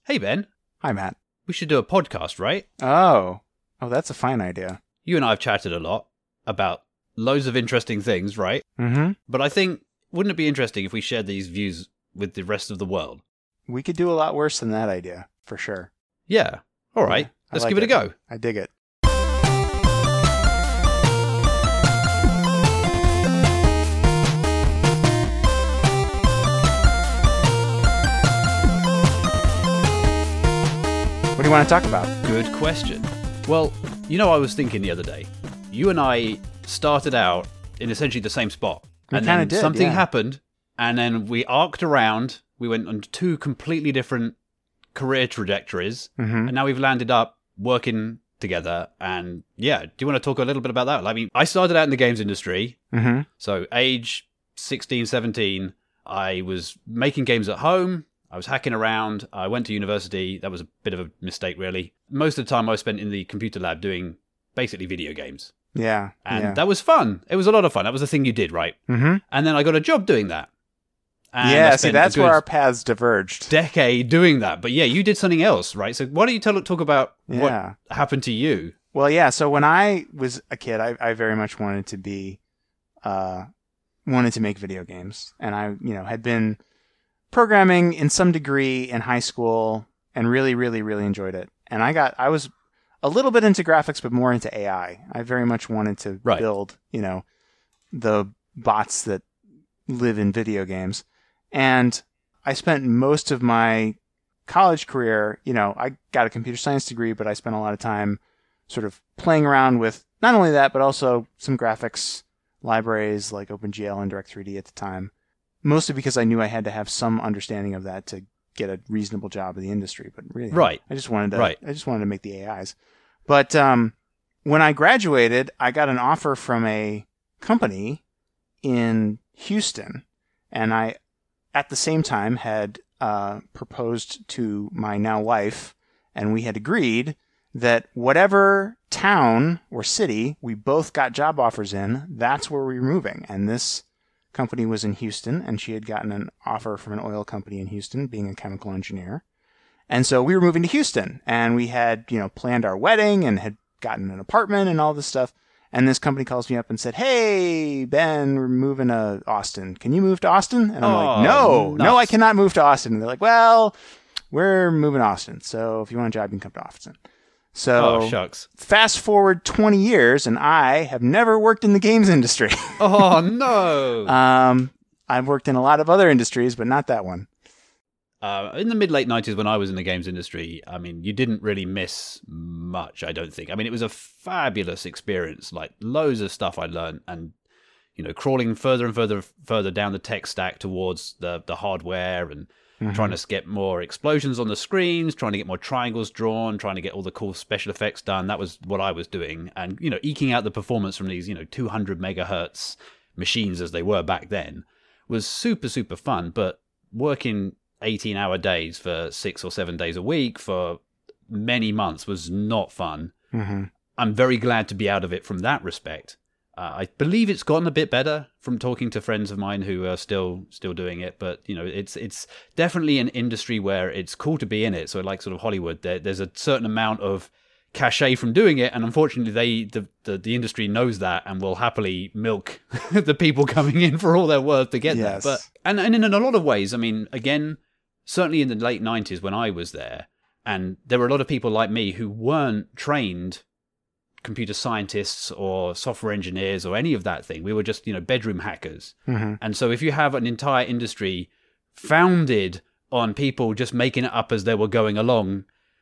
Hey, Ben. Hi, Matt. We should do a podcast, right? Oh, that's a fine idea. You and I have chatted a lot about loads of interesting things, right? Mm-hmm. But I think, wouldn't it be interesting if we shared these views with the rest of the world? We could do a lot worse than that idea, for sure. Yeah. All right. Yeah, Let's like give it a go. I dig it. What do you want to talk about? Good question. Well, I was thinking the other day, you and I started out in essentially the same spot. We And kinda then did, something yeah. happened, and then we arced around. We went on two completely different career trajectories, Mm-hmm. and now we've landed up working together. And yeah, do you want to talk a little bit about that? I mean, I started out in the games industry. Mm-hmm. So age 16, 17, I was making games at home. I was hacking around. I went to university. That was a bit of a mistake, really. Most of the time I spent in the computer lab doing basically video games. Yeah. And that was fun. It was a lot of fun. That was the thing you did, right? Mm-hmm. And then I got a job doing that. And I Yeah, see, spent that's a where good our paths diverged. decade doing that. But yeah, you did something else, right? So why don't you talk about Yeah. what happened to you? Well, yeah. So when I was a kid, I very much wanted to be, wanted to make video games, and I, had been programming in some degree in high school, and really, really, really enjoyed it. And I was a little bit into graphics, but more into AI. I very much wanted to Right. build, the bots that live in video games, and I spent most of my college career, I got a computer science degree, but I spent a lot of time sort of playing around with not only that, but also some graphics libraries like OpenGL and Direct3D at the time. Mostly because I knew I had to have some understanding of that to get a reasonable job in the industry. But really, Right. I just wanted to. Right. I just wanted to make the AIs. But when I graduated, I got an offer from a company in Houston, and I, at the same time, had proposed to my now wife, and we had agreed that whatever town or city we both got job offers in, that's where we were moving. And this company was in Houston, and she had gotten an offer from an oil company in Houston, being a chemical engineer. And so we were moving to Houston, and we had, planned our wedding and had gotten an apartment and all this stuff. And this company calls me up and said, "Hey, Ben, we're moving to Austin. Can you move to Austin?" And I'm like, no, nuts. I cannot move to Austin. And they're like, "Well, we're moving to Austin. So if you want a job, you can come to Austin." So Oh, shucks. fast forward 20 years, and I have never worked in the games industry. Oh, no. I've worked in a lot of other industries, but not that one. In the mid-late 90s when I was in the games industry, I mean, you didn't really miss much, I don't think. I mean, it was a fabulous experience, like loads of stuff I learned, and, crawling further and further down the tech stack towards the hardware, and trying to get more explosions on the screens, trying to get more triangles drawn, trying to get all the cool special effects done. That was what I was doing. And, eking out the performance from these, 200 megahertz machines as they were back then was super, super fun. But working 18-hour days for 6 or 7 days a week for many months was not fun. Mm-hmm. I'm very glad to be out of it from that respect. I believe it's gotten a bit better from talking to friends of mine who are still doing it, but it's definitely an industry where it's cool to be in it. So like sort of Hollywood, there's a certain amount of cachet from doing it, and unfortunately the industry knows that and will happily milk the people coming in for all their worth to get Yes. there. But and in a lot of ways, I mean, again, certainly in the late 90s when I was there, and there were a lot of people like me who weren't trained computer scientists or software engineers or any of that thing. We were just, bedroom hackers. Mm-hmm. And so if you have an entire industry founded on people just making it up as they were going along,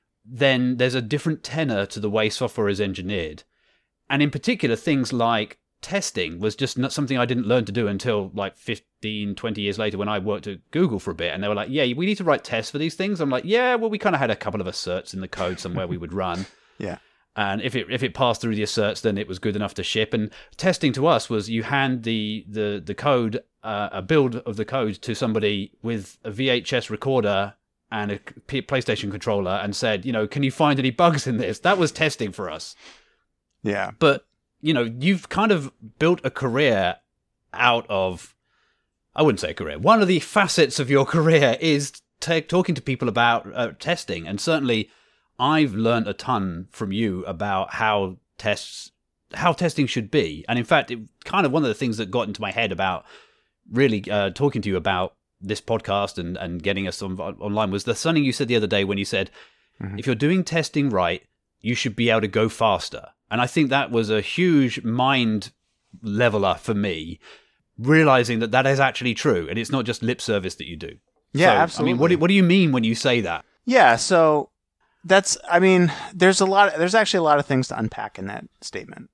then there's a different tenor to the way software is engineered. And in particular, things like testing was just not something I didn't learn to do until like 15, 20 years later when I worked at Google for a bit. And they were like, "Yeah, we need to write tests for these things." I'm like, "Yeah, well, we kind of had a couple of asserts in the code somewhere we would run." Yeah. And if it passed through the asserts, then it was good enough to ship. And testing to us was you hand the code, a build of the code to somebody with a VHS recorder and a PlayStation controller and said, can you find any bugs in this? That was testing for us. Yeah. But, you've kind of built a career out of, I wouldn't say a career. One of the facets of your career is talking to people about testing, and certainly I've learned a ton from you about how testing should be. And in fact, it kind of one of the things that got into my head about really talking to you about this podcast and getting us online was something you said the other day when you said, if you're doing testing right, you should be able to go faster. And I think that was a huge mind leveler for me, realizing that is actually true, and it's not just lip service that you do. Yeah, so, absolutely. I mean, what do you mean when you say that? Yeah, so there's actually a lot of things to unpack in that statement.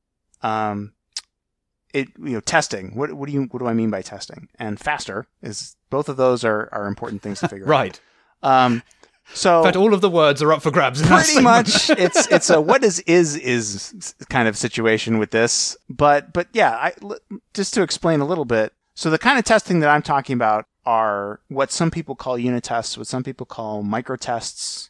Testing. What do I mean by testing? And faster is, both of those are important things to figure right. out. So in fact, all of the words are up for grabs. Pretty much, it's a what is kind of situation with this. But yeah, just to explain a little bit. So the kind of testing that I'm talking about are what some people call unit tests, what some people call micro tests.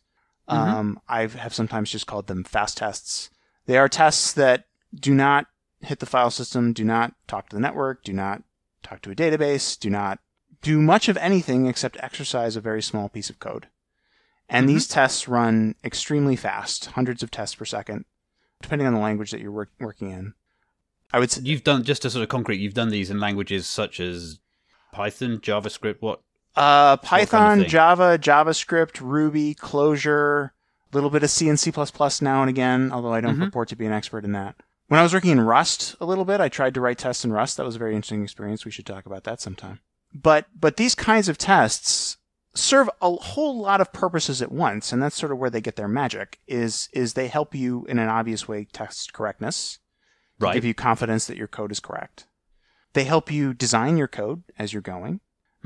I have sometimes just called them fast tests. They are tests that do not hit the file system, do not talk to the network, do not talk to a database, do not do much of anything except exercise a very small piece of code. And these tests run extremely fast, hundreds of tests per second, depending on the language that you're working in. I would say you've done, just to sort of concrete, you've done these in languages such as Python, JavaScript, what? Python, what kind of Java, JavaScript, Ruby, Clojure, a little bit of C and C++ now and again, although I don't purport to be an expert in that. When I was working in Rust a little bit, I tried to write tests in Rust. That was a very interesting experience. We should talk about that sometime. But these kinds of tests serve a whole lot of purposes at once, and that's sort of where they get their magic, is they help you in an obvious way test correctness, right, give you confidence that your code is correct. They help you design your code as you're going.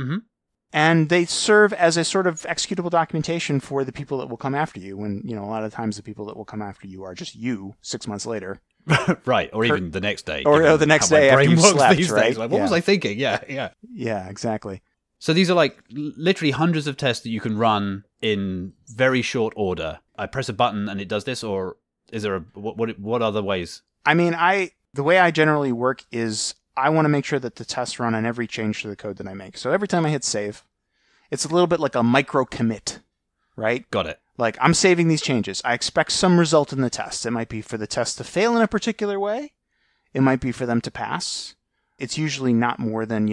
And they serve as a sort of executable documentation for the people that will come after you, when, a lot of times the people that will come after you are just you 6 months later. Right, or even the next day. Or the next day after you slept, these right? Days. Like, what was I thinking? Yeah. Yeah, exactly. So these are like literally hundreds of tests that you can run in very short order. I press a button and it does this, or is there what other ways? I mean, the way I generally work is I want to make sure that the tests run on every change to the code that I make. So every time I hit save, it's a little bit like a micro commit, right? Got it. Like, I'm saving these changes. I expect some result in the test. It might be for the test to fail in a particular way. It might be for them to pass. It's usually not more than,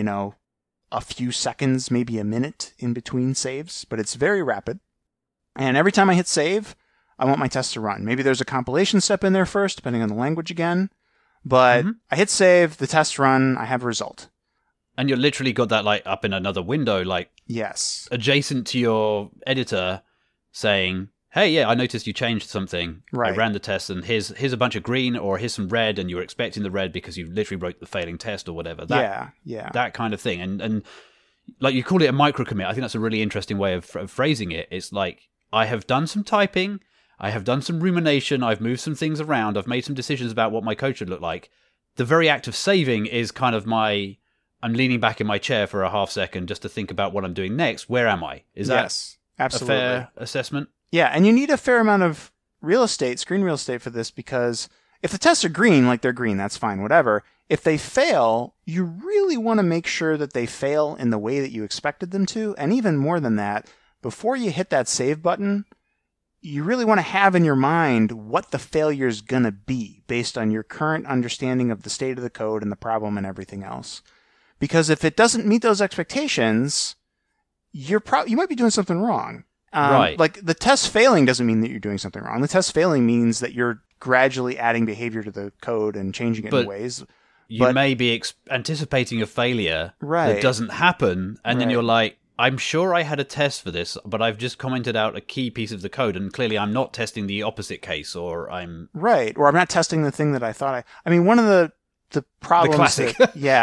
a few seconds, maybe a minute in between saves, but it's very rapid. And every time I hit save, I want my test to run. Maybe there's a compilation step in there first, depending on the language again. But I hit save, the tests run, I have a result. And you literally got that like up in another window, like yes, adjacent to your editor, saying, hey, yeah, I noticed you changed something. Right. I ran the test, and here's a bunch of green, or here's some red, and you were expecting the red because you literally wrote the failing test or whatever. That kind of thing. And like you call it a micro commit. I think that's a really interesting way of phrasing it. It's like, I have done some typing, I have done some rumination, I've moved some things around, I've made some decisions about what my code should look like. The very act of saving is kind of I'm leaning back in my chair for a half second just to think about what I'm doing next. Where am I? Is that absolutely a fair assessment? Yeah, and you need a fair amount of screen real estate for this, because if the tests are green, like they're green, that's fine, whatever. If they fail, you really want to make sure that they fail in the way that you expected them to. And even more than that, before you hit that save button, you really want to have in your mind what the failure is going to be based on your current understanding of the state of the code and the problem and everything else. Because if it doesn't meet those expectations, you might be doing something wrong. Right. Like, the test failing doesn't mean that you're doing something wrong. The test failing means that you're gradually adding behavior to the code and changing it in ways. You may be anticipating a failure that doesn't happen, and then you're like, I'm sure I had a test for this, but I've just commented out a key piece of the code, and clearly I'm not testing the opposite case, or I'm... Right, or I'm not testing the thing that I thought I mean, one of the problems... The classic.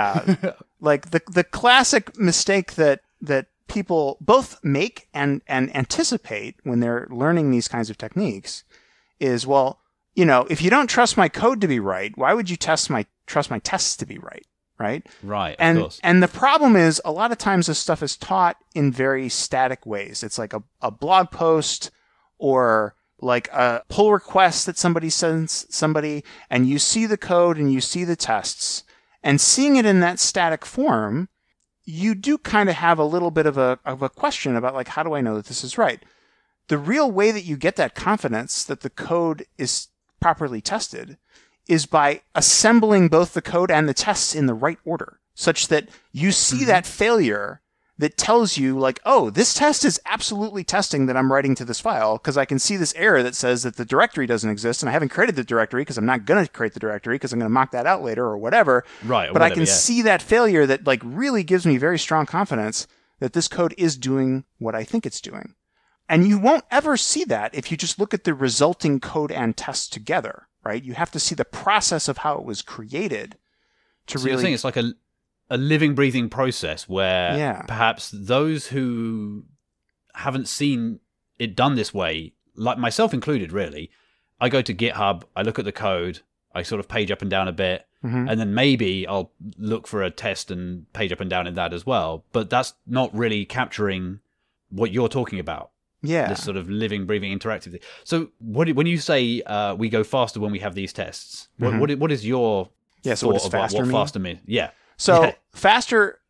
Like, the classic mistake that people both make and anticipate when they're learning these kinds of techniques is, well, if you don't trust my code to be right, why would you trust my tests to be right? Right? Right, of course. And the problem is, a lot of times this stuff is taught in very static ways. It's like a blog post or like a pull request that somebody sends somebody, and you see the code and you see the tests. And seeing it in that static form, you do kind of have a little bit of a question about, like, how do I know that this is right? The real way that you get that confidence that the code is properly tested is by assembling both the code and the tests in the right order, such that you see that failure that tells you, like, oh, this test is absolutely testing that I'm writing to this file, because I can see this error that says that the directory doesn't exist, and I haven't created the directory because I'm not going to create the directory because I'm going to mock that out later or whatever. Right. But I can see that failure that, like, really gives me very strong confidence that this code is doing what I think it's doing. And you won't ever see that if you just look at the resulting code and tests together, right? You have to see the process of how it was created to really... You're saying it's like a living, breathing process where perhaps those who haven't seen it done this way, like myself included, really, I go to GitHub, I look at the code, I sort of page up and down a bit, and then maybe I'll look for a test and page up and down in that as well. But that's not really capturing what you're talking about. Yeah. This sort of living, breathing, interactive thing. So when you say we go faster when we have these tests, what is your so what does faster mean? Faster mean? Yeah. So faster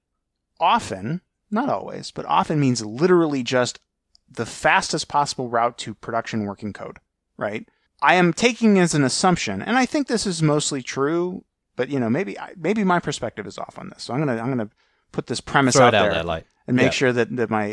often, not always, but often means literally just the fastest possible route to production working code, right? I am taking as an assumption, and I think this is mostly true, but maybe my perspective is off on this. So I'm gonna put this premise out there and make sure that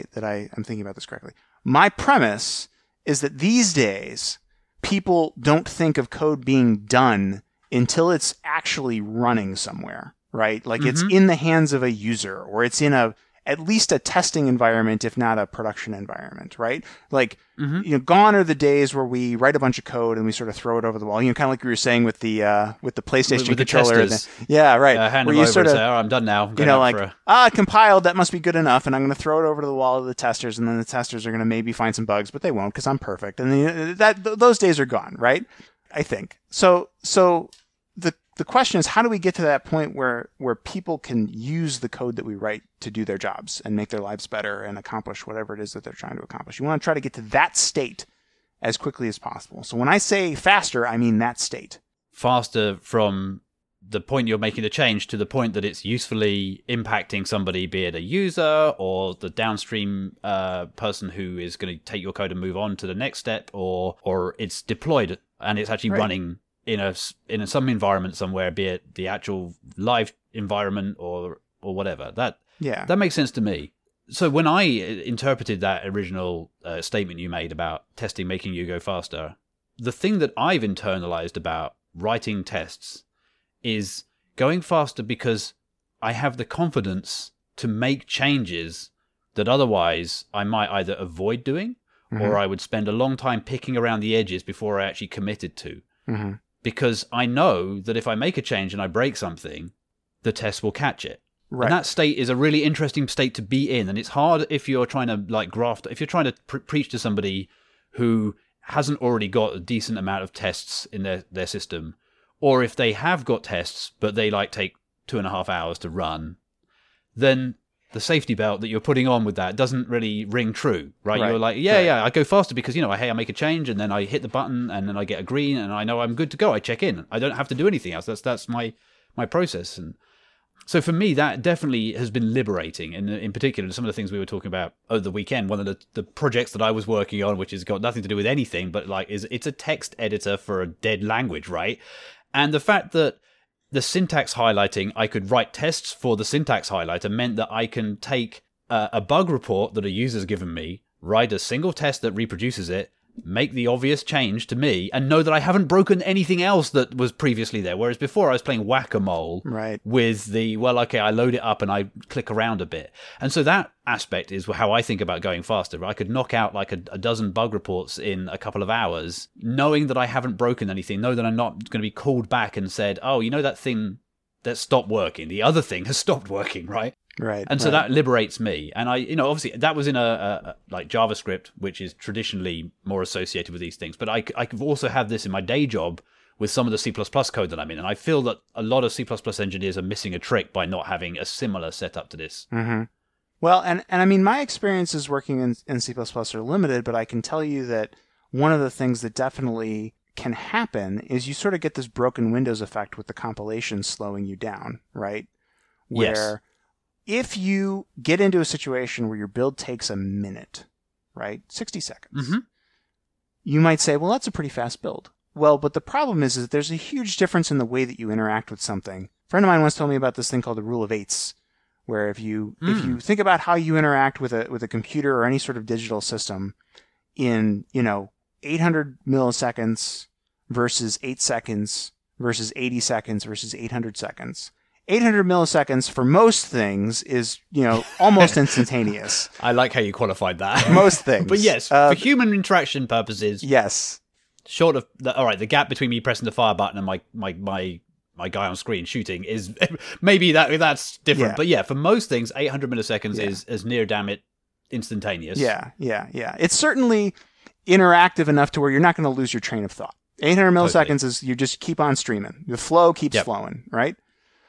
I am thinking about this correctly. My premise is that these days people don't think of code being done until it's actually running somewhere. Right? Like it's in the hands of a user, or it's in at least a testing environment, if not a production environment, right? Like, gone are the days where we write a bunch of code and we sort of throw it over the wall. Kind of like you were saying with the PlayStation with controller. Right. Hand them over and say, I'm done now. It compiled, that must be good enough, and I'm going to throw it over to the wall of the testers, and then the testers are going to maybe find some bugs, but they won't because I'm perfect. And those days are gone, right? I think. So the question is, how do we get to that point where people can use the code that we write to do their jobs and make their lives better and accomplish whatever it is that they're trying to accomplish? You want to try to get to that state as quickly as possible. So when I say faster, I mean that state. Faster from the point you're making the change to the point that it's usefully impacting somebody, be it a user or the downstream person who is going to take your code and move on to the next step, or it's deployed and it's actually running in some environment somewhere, be it the actual live environment or whatever. That makes sense to me. So when I interpreted that original statement you made about testing making you go faster, the thing that I've internalized about writing tests is going faster because I have the confidence to make changes that otherwise I might either avoid doing or I would spend a long time picking around the edges before I actually committed to. Because I know that if I make a change and I break something, the test will catch it. Right. And that state is a really interesting state to be in. And it's hard if you're trying to if you're trying to preach to somebody who hasn't already got a decent amount of tests in their system, or if they have got tests, but they take 2.5 hours to run, then the safety belt that you're putting on with that doesn't really ring true, right? You're like, I go faster because, I make a change and then I hit the button and then I get a green and I know I'm good to go. I check in. I don't have to do anything else. That's my process. And so for me, that definitely has been liberating. And in particular, some of the things we were talking about over the weekend, one of the projects that I was working on, which has got nothing to do with anything, but it's a text editor for a dead language, right? And the fact that the syntax highlighting, I could write tests for the syntax highlighter, meant that I can take a bug report that a user's given me, write a single test that reproduces it, make the obvious change to me, and know that I haven't broken anything else that was previously there. Whereas before I was playing whack-a-mole with I load it up and I click around a bit. And so that aspect is how I think about going faster. I could knock out a dozen bug reports in a couple of hours, knowing that I haven't broken anything, know that I'm not going to be called back and said, oh, that thing that stopped working, the other thing has stopped working, right? Right. And so that liberates me. And I, obviously that was in a JavaScript, which is traditionally more associated with these things. But I could also have this in my day job with some of the C++ code that I'm in. And I feel that a lot of C++ engineers are missing a trick by not having a similar setup to this. Well, and I mean, my experiences working in C++ are limited, but I can tell you that one of the things that definitely can happen is you sort of get this broken windows effect with the compilation slowing you down, right? Where if you get into a situation where your build takes a minute, right, 60 seconds, you might say, well, that's a pretty fast build. Well, but the problem is that there's a huge difference in the way that you interact with something. A friend of mine once told me about this thing called the rule of eights, where if you think about how you interact with a computer or any sort of digital system in 800 milliseconds versus 8 seconds versus 80 seconds versus 800 seconds. 800 milliseconds for most things is, almost instantaneous. I like how you qualified that. Most things. But yes, for human interaction purposes. Yes. Short of the gap between me pressing the fire button and my guy on screen shooting is maybe that's different. Yeah. But yeah, for most things, 800 milliseconds is near damn it instantaneous. Yeah. It's certainly interactive enough to where you're not going to lose your train of thought. 800 milliseconds is you just keep on streaming. The flow keeps flowing, right?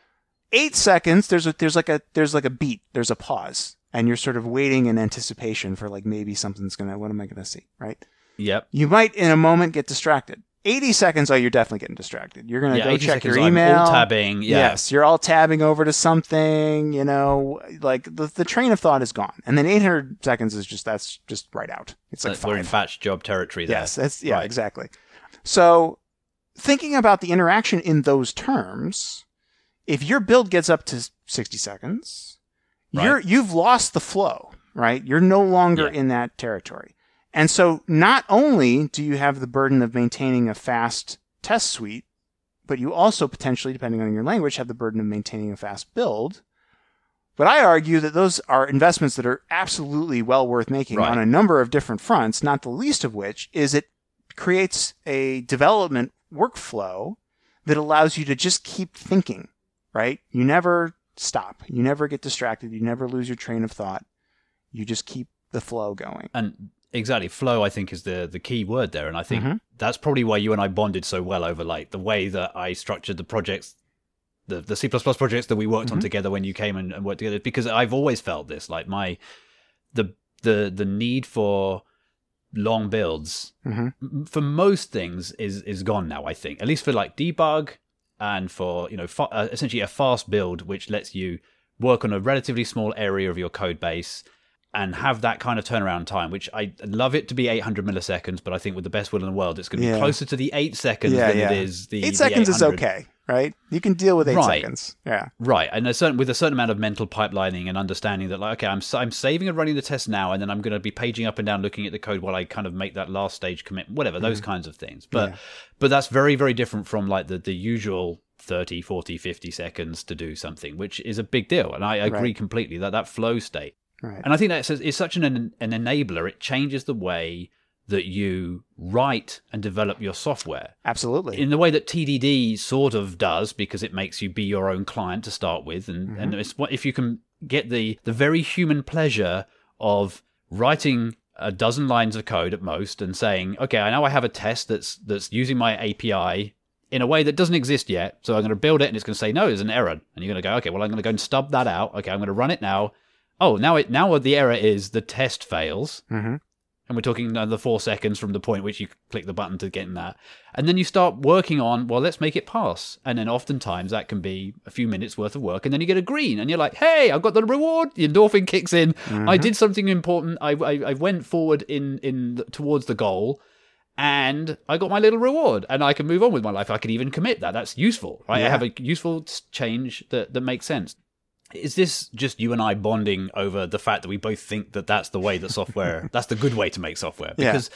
8 seconds, there's like a beat, there's a pause, and you're sort of waiting in anticipation for like maybe something's what am I gonna see, right? Yep. You might in a moment get distracted. 80 seconds, you're definitely getting distracted. You're gonna go check your email. I'm all tabbing. Yeah. Yes, you're all tabbing over to something. Like the train of thought is gone, and then 800 seconds is that's just right out. It's like 5. We're in batch job territory there. Yes, right. Exactly. So thinking about the interaction in those terms. If your build gets up to 60 seconds, you've lost the flow, right? You're no longer in that territory. And so not only do you have the burden of maintaining a fast test suite, but you also potentially, depending on your language, have the burden of maintaining a fast build. But I argue that those are investments that are absolutely well worth making on a number of different fronts, not the least of which is it creates a development workflow that allows you to just keep thinking. Right? You never stop. You never get distracted. You never lose your train of thought. You just keep the flow going. And exactly, flow, I think, is the key word there. And I think that's probably why you and I bonded so well over like the way that I structured the projects, the C++ projects that we worked on together when you came and worked together. Because I've always felt this, like the need for long builds for most things is gone now, I think. At least for like debug. And for essentially a fast build, which lets you work on a relatively small area of your code base and have that kind of turnaround time, which I love it to be 800 milliseconds, but I think with the best will in the world, it's going to be closer to the 8 seconds than it is the 8 seconds the is okay, right? You can deal with 8 seconds. Yeah. Right. And with a certain amount of mental pipelining and understanding that, like, okay, I'm saving and running the test now, and then I'm going to be paging up and down looking at the code while I kind of make that last stage commit, whatever, those kinds of things. But that's very, very different from like the usual 30, 40, 50 seconds to do something, which is a big deal. And I agree completely that flow state. Right. And I think that is such an enabler. It changes the way that you write and develop your software. Absolutely. In the way that TDD sort of does, because it makes you be your own client to start with. And if you can get the very human pleasure of writing a dozen lines of code at most and saying, okay, I know I have a test that's using my API in a way that doesn't exist yet. So I'm going to build it and it's going to say, no, there's an error. And you're going to go, okay, well, I'm going to go and stub that out. Okay, I'm going to run it now. Oh, now the error is the test fails. And we're talking another 4 seconds from the point which you click the button to get in that. And then you start working on, well, let's make it pass. And then oftentimes that can be a few minutes worth of work. And then you get a green and you're like, hey, I've got the reward. The endorphin kicks in. I did something important. I went forward in towards the goal. And I got my little reward, and I can move on with my life. I can even commit that. That's useful, right? I have a useful change that makes sense. Is this just you and I bonding over the fact that we both think that that's the way that software, that's the good way to make software? Because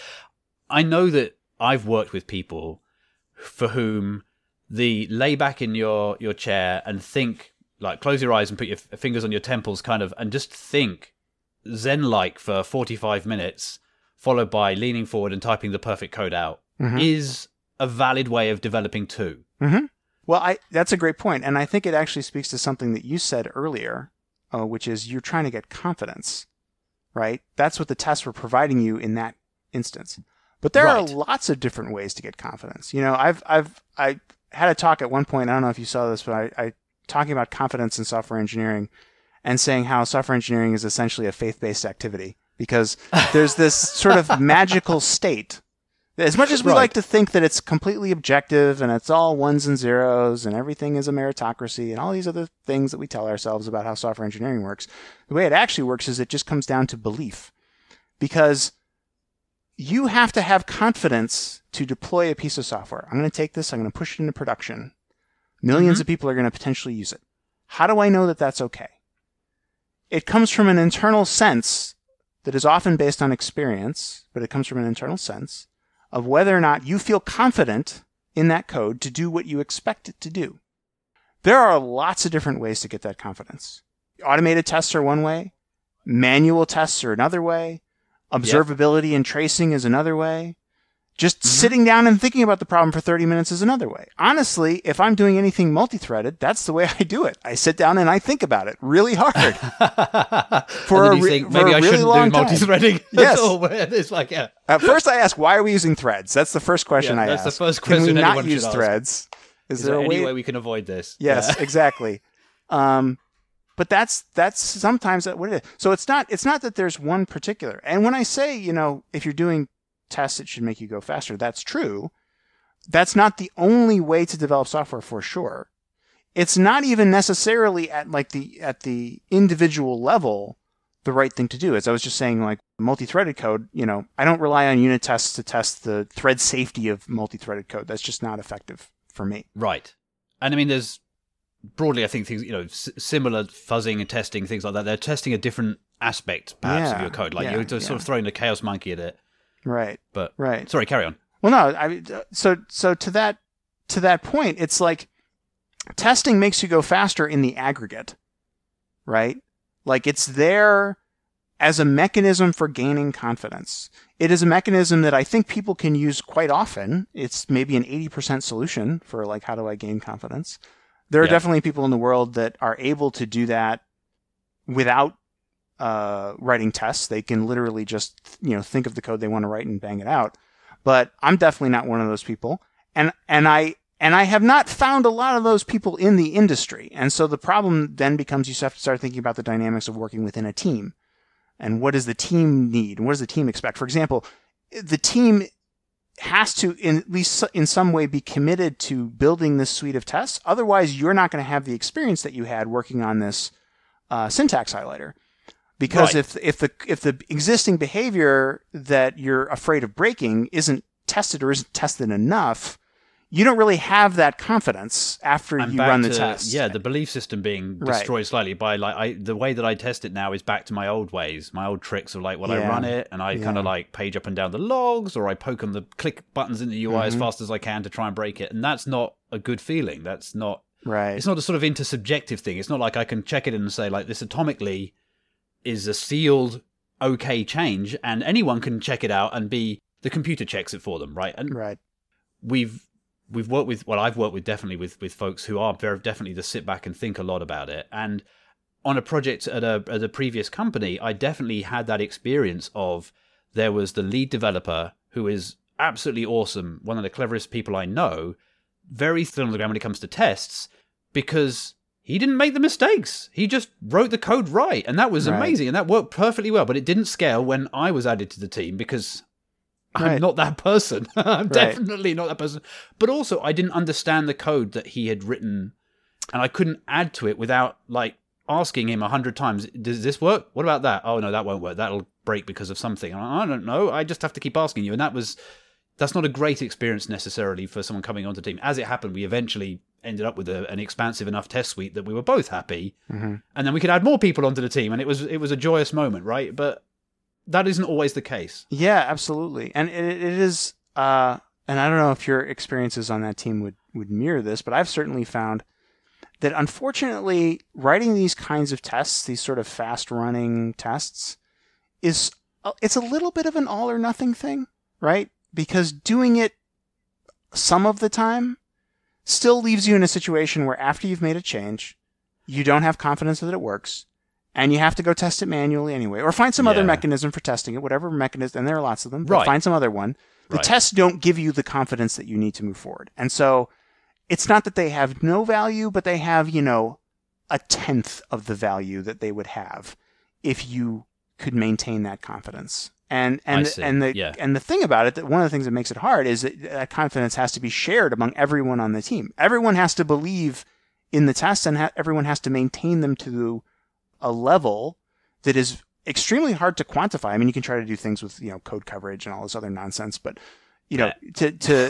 I know that I've worked with people for whom the lay back in your chair and think, like close your eyes and put your fingers on your temples kind of, and just think Zen-like for 45 minutes, followed by leaning forward and typing the perfect code out, is a valid way of developing too. Well, that's a great point. And I think it actually speaks to something that you said earlier, which is you're trying to get confidence, right? That's what the tests were providing you in that instance. But there are lots of different ways to get confidence. I had a talk at one point, I don't know if you saw this, but I talking about confidence in software engineering and saying how software engineering is essentially a faith-based activity. Because there's this sort of magical state As much as we Right. like to think that it's completely objective and it's all ones and zeros and everything is a meritocracy and all these other things that we tell ourselves about how software engineering works, the way it actually works is it just comes down to belief. Because you have to have confidence to deploy a piece of software. I'm going to take this, I'm going to push it into production. Millions of people are going to potentially use it. How do I know that that's okay? It comes from an internal sense that is often based on experience, but it comes from an internal sense of whether or not you feel confident in that code to do what you expect it to do. There are lots of different ways to get that confidence. Automated tests are one way. Manual tests are another way. Observability and tracing is another way. Just sitting down and thinking about the problem for 30 minutes is another way. Honestly, if I'm doing anything multi-threaded, that's the way I do it. I sit down and I think about it really hard. For maybe I shouldn't do multi-threading. Yes. At all. It's like, yeah. At first I ask, why are we using threads? That's the first question I ask. That's the first question Can we anyone not use should threads? Is there any way we can avoid this? Yes, exactly. But that's sometimes what it is. So it's not that there's one particular. And when I say, if you're doing tests, it should make you go faster. That's true. That's not the only way to develop software for sure. It's not even necessarily at the individual level the right thing to do. As I was just saying, like multi-threaded code, I don't rely on unit tests to test the thread safety of multi-threaded code. That's just not effective for me. Right. And I mean, there's broadly, I think things, similar fuzzing and testing, things like that. They're testing a different aspect, perhaps, of your code. Like you're just sort of throwing the chaos monkey at it. Right. But right. Sorry, carry on. Well, no. So to that point, it's like testing makes you go faster in the aggregate, right? Like it's there as a mechanism for gaining confidence. It is a mechanism that I think people can use quite often. It's maybe an 80% solution for like, how do I gain confidence? There are definitely people in the world that are able to do that without writing tests. They can literally just, think of the code they want to write and bang it out. But I'm definitely not one of those people. And I have not found a lot of those people in the industry. And so the problem then becomes you have to start thinking about the dynamics of working within a team. And what does the team need? And what does the team expect? For example, the team has to, at least in some way, be committed to building this suite of tests. Otherwise, you're not going to have the experience that you had working on this syntax highlighter. Because if the existing behavior that you're afraid of breaking isn't tested or isn't tested enough, you don't really have that confidence after you run the test. Yeah, the belief system being destroyed slightly by the way that I test it now is back to my old ways, my old tricks of I run it and I kind of page up and down the logs, or I poke on the click buttons in the UI as fast as I can to try and break it, and that's not a good feeling. That's not right. It's not a sort of intersubjective thing. It's not like I can check it in and say this atomically is a sealed okay change, and anyone can check it out and the computer checks it for them, right? And we've worked with, I've worked with definitely with folks who are very definitely to sit back and think a lot about it. And on a project at a previous company, I definitely had that experience of there was the lead developer who is absolutely awesome, one of the cleverest people I know, very thin on the ground when it comes to tests, because he didn't make the mistakes. He just wrote the code right, and that was amazing, and that worked perfectly well. But it didn't scale when I was added to the team because I'm not that person. I'm definitely not that person. But also, I didn't understand the code that he had written, and I couldn't add to it without asking him 100 times, does this work? What about that? Oh, no, that won't work. That'll break because of something. I don't know. I just have to keep asking you. And that's not a great experience necessarily for someone coming onto the team. As it happened, we eventually ended up with an expansive enough test suite that we were both happy. And then we could add more people onto the team, and it was a joyous moment, right? But that isn't always the case. Yeah, absolutely. And it is, and I don't know if your experiences on that team would mirror this, but I've certainly found that unfortunately writing these kinds of tests, these sort of fast running tests, it's a little bit of an all or nothing thing, right? Because doing it some of the time still leaves you in a situation where after you've made a change, you don't have confidence that it works, and you have to go test it manually anyway, or find some other mechanism for testing it, whatever mechanism, and there are lots of them, but find some other one. The tests don't give you the confidence that you need to move forward. And so it's not that they have no value, but they have, a tenth of the value that they would have if you could maintain that confidence. And I see. the thing about it, that one of the things that makes it hard is that confidence has to be shared among everyone on the team. Everyone has to believe in the tests, and everyone has to maintain them to a level that is extremely hard to quantify. I mean, you can try to do things with, code coverage and all this other nonsense, but that's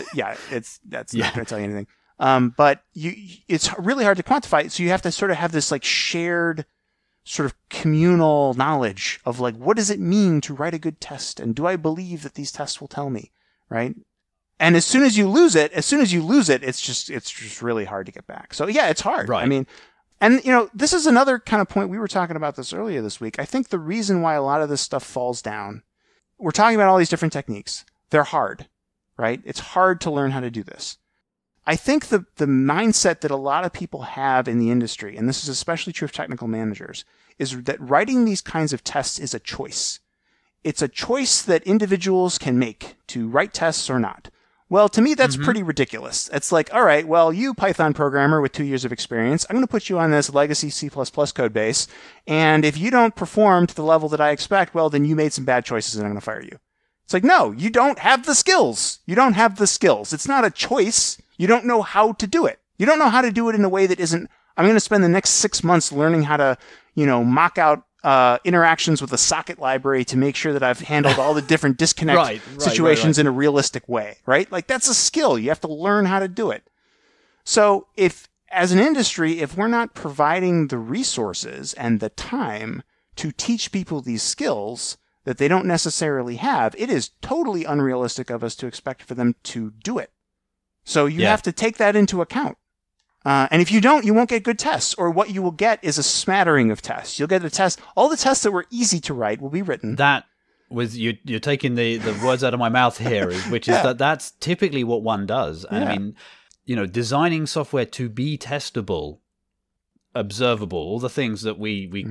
not going to tell you anything. But it's really hard to quantify. So you have to sort of have this like shared sort of communal knowledge of like, what does it mean to write a good test? And do I believe that these tests will tell me? Right. And as soon as you lose it, it's just really hard to get back. So yeah, it's hard. Right. I mean, and this is another kind of point. We were talking about this earlier this week. I think the reason why a lot of this stuff falls down, we're talking about all these different techniques. They're hard, right? It's hard to learn how to do this. I think the mindset that a lot of people have in the industry, and this is especially true of technical managers, is that writing these kinds of tests is a choice. It's a choice that individuals can make to write tests or not. Well, to me, that's pretty ridiculous. It's like, all right, well, you Python programmer with 2 years of experience, I'm going to put you on this legacy C++ code base, and if you don't perform to the level that I expect, well, then you made some bad choices and I'm going to fire you. It's like, no, you don't have the skills. You don't have the skills. It's not a choice. You don't know how to do it. You don't know how to do it in a way that isn't, I'm going to spend the next 6 months learning how to, mock out interactions with the socket library to make sure that I've handled all the different disconnect situations in a realistic way, right? Like that's a skill. You have to learn how to do it. So if, as an industry, if we're not providing the resources and the time to teach people these skills that they don't necessarily have, it is totally unrealistic of us to expect for them to do it. So you have to take that into account. And if you don't, you won't get good tests. Or what you will get is a smattering of tests. You'll get a test. All the tests that were easy to write will be written. That was you're taking the words out of my mouth here, which is that's typically what one does. And I mean, designing software to be testable, observable, all the things that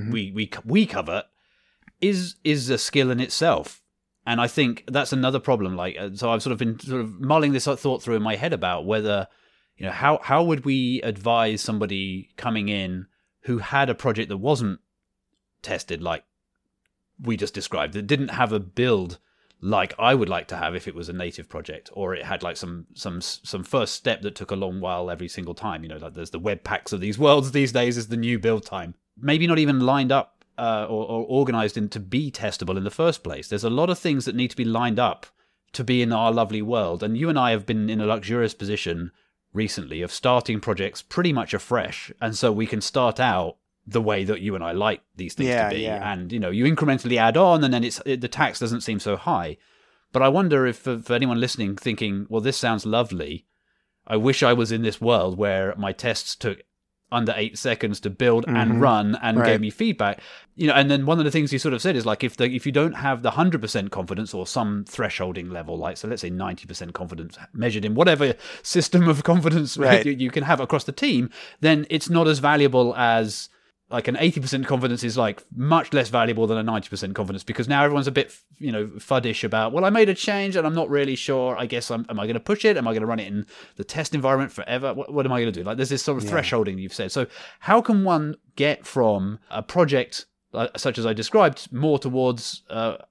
we cover is a skill in itself. And I think that's another problem. Like, so I've sort of been mulling this thought through in my head about whether, how would we advise somebody coming in who had a project that wasn't tested, like we just described, that didn't have a build like I would like to have if it was a native project, or it had like some first step that took a long while every single time. Like there's the web packs of these worlds these days is the new build time. Maybe not even lined up or organized to be testable in the first place. There's a lot of things that need to be lined up to be in our lovely world. And you and I have been in a luxurious position recently of starting projects pretty much afresh. And so we can start out the way that you and I like these things to be. Yeah. And, you incrementally add on, and then the tax doesn't seem so high. But I wonder if for anyone listening thinking, well, this sounds lovely, I wish I was in this world where my tests took under 8 seconds to build and run and gave me feedback. And then one of the things you sort of said is like, if you don't have the 100% confidence or some thresholding level, like, so let's say 90% confidence measured in whatever system of confidence you can have across the team, then it's not as valuable as like an 80% confidence is like much less valuable than a 90% confidence, because now everyone's a bit, fuddish about, well, I made a change and I'm not really sure. I guess am I going to push it? Am I going to run it in the test environment forever? What am I going to do? Like there's this sort of thresholding you've said. So how can one get from a project such as I described more towards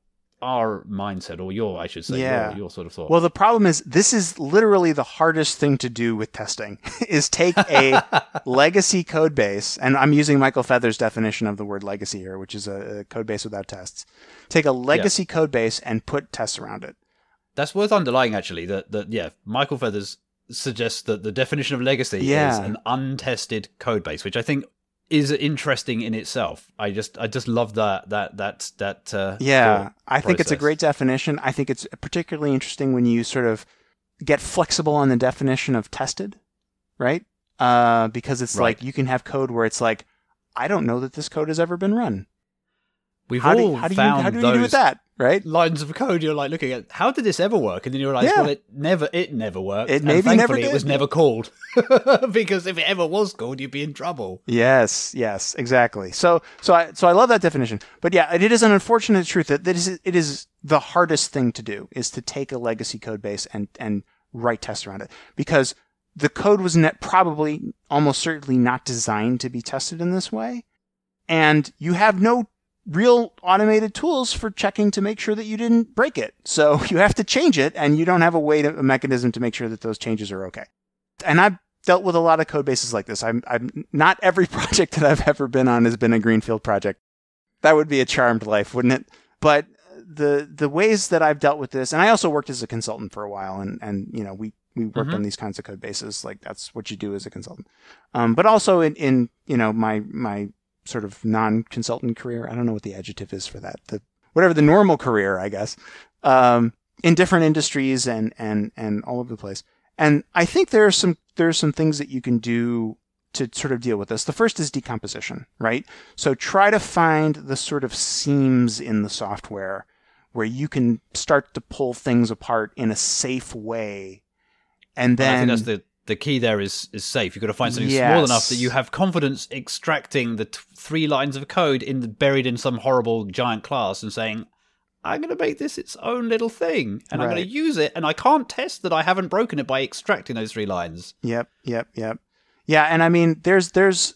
our mindset, or your sort of thought? Well, the problem is this is literally the hardest thing to do with testing is take a legacy code base, and I'm using Michael Feather's definition of the word legacy here, which is a code base without tests. Take a legacy code base and put tests around it. That's worth underlying, actually, that Michael Feathers suggests that the definition of legacy is an untested code base, which I think is interesting in itself. I just love that I think it's a great definition. I think it's particularly interesting when you sort of get flexible on the definition of tested, right? Because it's like you can have code where it's like, I don't know that this code has ever been run. How do you do with that, right? Lines of code you're like looking at, how did this ever work? And then you realize, well, it never worked. It maybe never did. It was never called. Because if it ever was called, you'd be in trouble. Yes, exactly. So I love that definition. But yeah, it is an unfortunate truth that it is the hardest thing to do, is to take a legacy code base and write tests around it. Because the code was probably almost certainly not designed to be tested in this way. And you have no real automated tools for checking to make sure that you didn't break it. So you have to change it, and you don't have a mechanism to make sure that those changes are okay. And I've dealt with a lot of code bases like this. I'm not every project that I've ever been on has been a greenfield project. That would be a charmed life, wouldn't it? But the ways that I've dealt with this, and I also worked as a consultant for a while, and we worked on these kinds of code bases. Like, that's what you do as a consultant. But also in my sort of non-consultant career, I don't know what the adjective is for that. Whatever the normal career, I guess, in different industries and all over the place. And I think there are some things that you can do to sort of deal with this. The first is decomposition, right? So try to find the sort of seams in the software where you can start to pull things apart in a safe way. And then I think that's the key there is safe. You've got to find something small enough that you have confidence extracting the 3 lines of code buried in some horrible giant class and saying, I'm going to make this its own little thing, and I'm going to use it, and I can't test that I haven't broken it by extracting those 3 lines. Yep. Yeah, and I mean, there's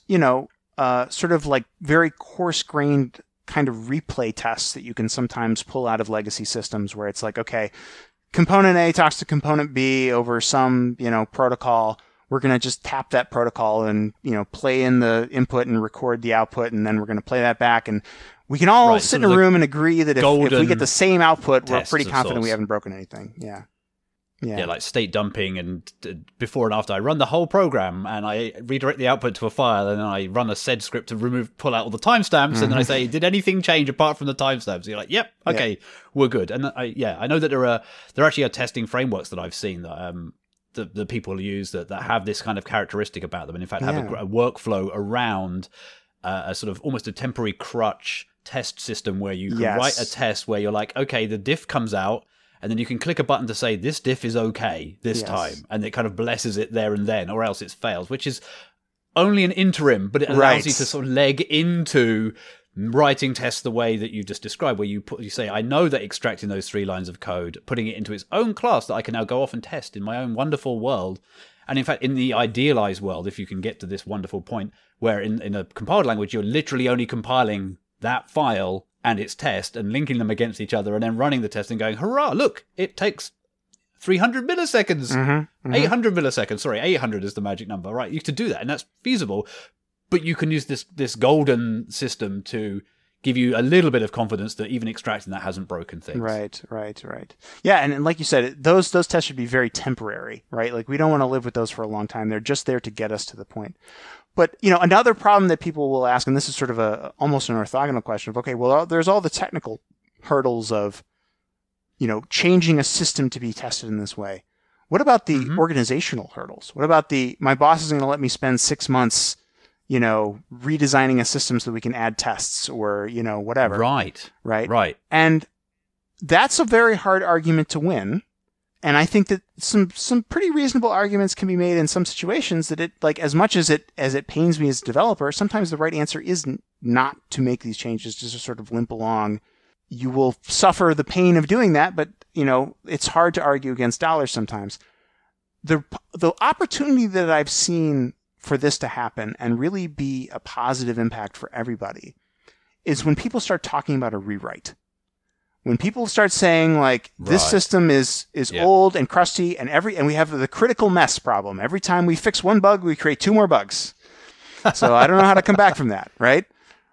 sort of like very coarse-grained kind of replay tests that you can sometimes pull out of legacy systems where it's like, okay, component A talks to component B over some, protocol. We're going to just tap that protocol and, play in the input and record the output, and then we're going to play that back. And we can all sit in a room and agree that if we get the same output, we're pretty confident we haven't broken anything. Yeah. Yeah, like state dumping, and before and after I run the whole program and I redirect the output to a file, and then I run a sed script to pull out all the timestamps, and then I say, did anything change apart from the timestamps? You're like, yep, okay, we're good. And I know that there actually are testing frameworks that I've seen that the people use that have this kind of characteristic about them, and in fact have a workflow around a sort of almost a temporary crutch test system where you can write a test where you're like, okay, the diff comes out, and then you can click a button to say, this diff is okay this time. And it kind of blesses it there and then, or else it fails, which is only an interim, but it allows you to sort of leg into writing tests the way that you just described, where you say, I know that extracting those 3 lines of code, putting it into its own class that I can now go off and test in my own wonderful world. And in fact, in the idealized world, if you can get to this wonderful point where in a compiled language, you're literally only compiling that file and its test and linking them against each other and then running the test and going, hurrah, look, it takes 300 milliseconds, 800 milliseconds. Sorry, 800 is the magic number, right? You could do that, and that's feasible, but you can use this golden system to give you a little bit of confidence that even extracting that hasn't broken things. Right. Yeah, and like you said, those tests should be very temporary, right? Like, we don't want to live with those for a long time. They're just there to get us to the point. But, another problem that people will ask, and this is sort of almost an orthogonal question of, okay, well, there's all the technical hurdles of, changing a system to be tested in this way. What about the organizational hurdles? What about my boss is going to let me spend 6 months, redesigning a system so that we can add tests or, whatever. Right. And that's a very hard argument to win. And I think that some pretty reasonable arguments can be made in some situations that as much as it pains me as a developer, sometimes the right answer is not to make these changes, just to sort of limp along. You will suffer the pain of doing that, but it's hard to argue against dollars sometimes. The opportunity that I've seen for this to happen and really be a positive impact for everybody is when people start talking about a rewrite. When people start saying, like, this system is old and crusty and we have the critical mess problem. Every time we fix one bug, we create 2 more bugs. So I don't know how to come back from that, right?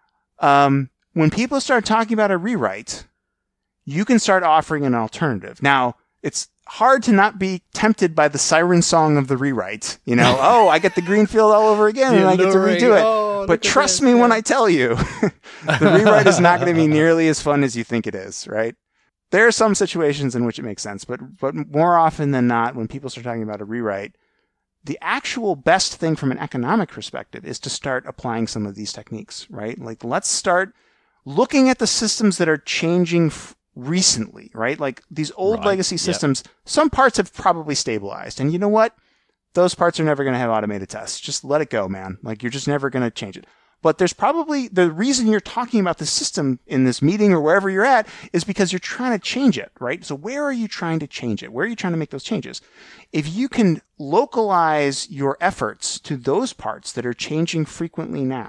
When people start talking about a rewrite, you can start offering an alternative. Now, it's hard to not be tempted by the siren song of the rewrite. Oh, I get the green field all over again and I get to redo it. But trust me when I tell you, the rewrite is not going to be nearly as fun as you think it is, right? There are some situations in which it makes sense, but more often than not, when people start talking about a rewrite, the actual best thing from an economic perspective is to start applying some of these techniques, right? Like, let's start looking at the systems that are changing recently, right? Like, these old legacy systems, some parts have probably stabilized. And you know what? Those parts are never going to have automated tests. Just let it go, man. Like, you're just never going to change it. But there's probably the reason you're talking about the system in this meeting or wherever you're at is because you're trying to change it, right? So where are you trying to change it? Where are you trying to make those changes? If you can localize your efforts to those parts that are changing frequently now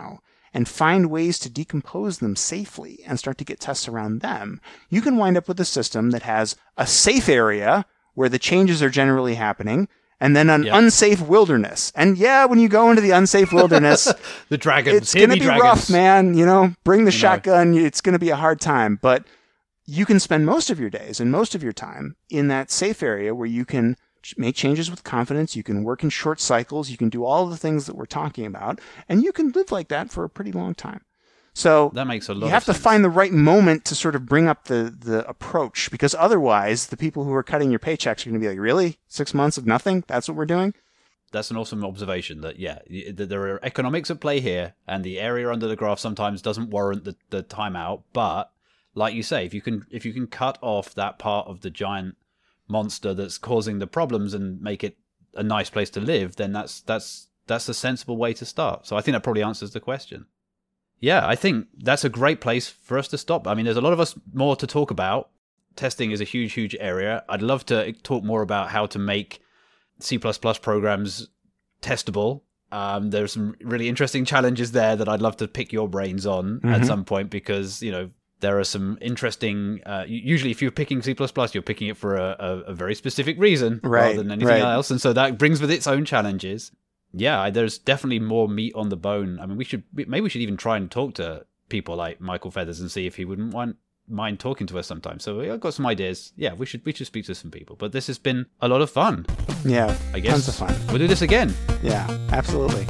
and find ways to decompose them safely and start to get tests around them, you can wind up with a system that has a safe area where the changes are generally happening, and then an unsafe wilderness. And yeah, when you go into the unsafe wilderness, the dragons, it's going to be rough, man. Bring the shotgun. It's going to be a hard time. But you can spend most of your days and most of your time in that safe area where you can make changes with confidence. You can work in short cycles. You can do all of the things that we're talking about. And you can live like that for a pretty long time. So that makes a lot you have of to sense. find the right moment to sort of bring up the approach, because otherwise the people who are cutting your paychecks are going to be like, really? 6 months of nothing? That's what we're doing? That's an awesome observation that, that there are economics at play here, and the area under the graph sometimes doesn't warrant the timeout. But like you say, if you can cut off that part of the giant monster that's causing the problems and make it a nice place to live, then that's a sensible way to start. So I think that probably answers the question. Yeah, I think that's a great place for us to stop. I mean, there's a lot of us more to talk about. Testing is a huge, huge area. I'd love to talk more about how to make C++ programs testable. There's some really interesting challenges there that I'd love to pick your brains on at some point, because, there are some interesting... usually, if you're picking C++, you're picking it for a very specific reason rather than anything else. And so that brings with its own challenges. Yeah, there's definitely more meat on the bone. I mean, maybe we should even try and talk to people like Michael Feathers and see if he wouldn't mind talking to us sometime. So I've got some ideas. Yeah, we should speak to some people. But this has been a lot of fun. Yeah, I guess tons of fun. We'll do this again. Yeah, absolutely.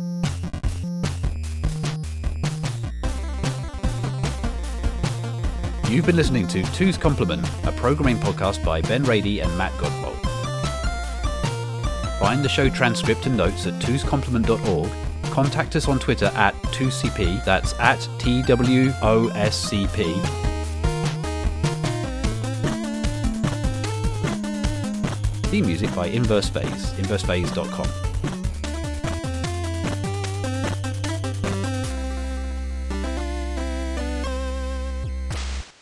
You've been listening to Two's Complement, a programming podcast by Ben Rady and Matt Godbolt. Find the show transcript and notes at twoscomplement.org. Contact us on Twitter at 2CP, that's at TWOSCP. Theme music by Inverse Phase, inversephase.com.